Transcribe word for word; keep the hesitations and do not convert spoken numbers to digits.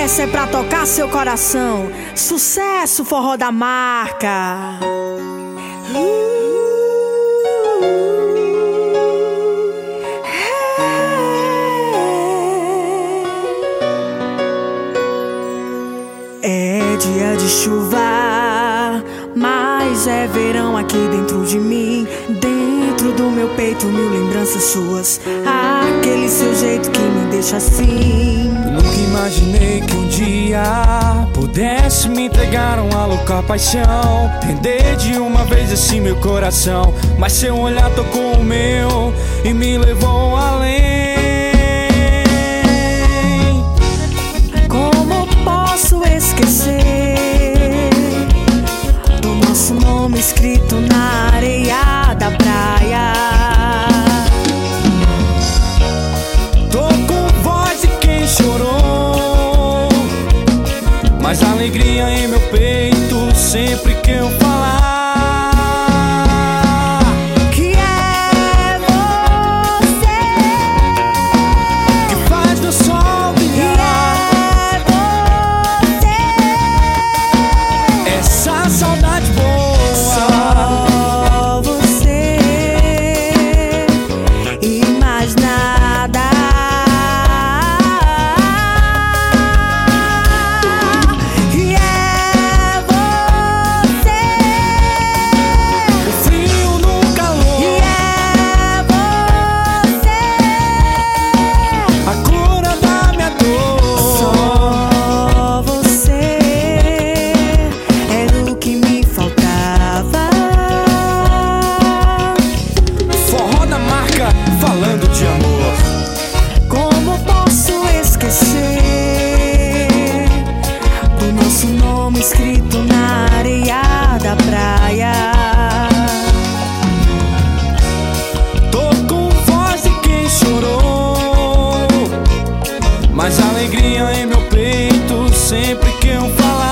essa é pra tocar seu coração. Sucesso, forró da marca. É dia de chuva, mas é verão aqui dentro de mim. Dentro do meu peito, mil lembranças suas. Aquele seu jeito que me deixa assim. Eu nunca imaginei que um dia pudesse me entregar uma louca paixão, render de uma vez assim meu coração. Mas seu olhar tocou o meu e me levou além. Como posso esquecer do nosso nome escrito na areia da praia? Tô com voz de quem chorou, mas alegria em meu peito sempre que eu falar. Que é você que faz meu sol brilhar. Que é você, Essa saudade boa, só você e mais nada. Que é você, o frio no calor, que é você, a cura da minha dor. só você era o que me faltava. Forró da marca, falando de amor. Como posso esquecer do nosso nome escrito na areia da praia? Tô com voz de quem chorou, mas alegria em meu peito sempre que eu falar.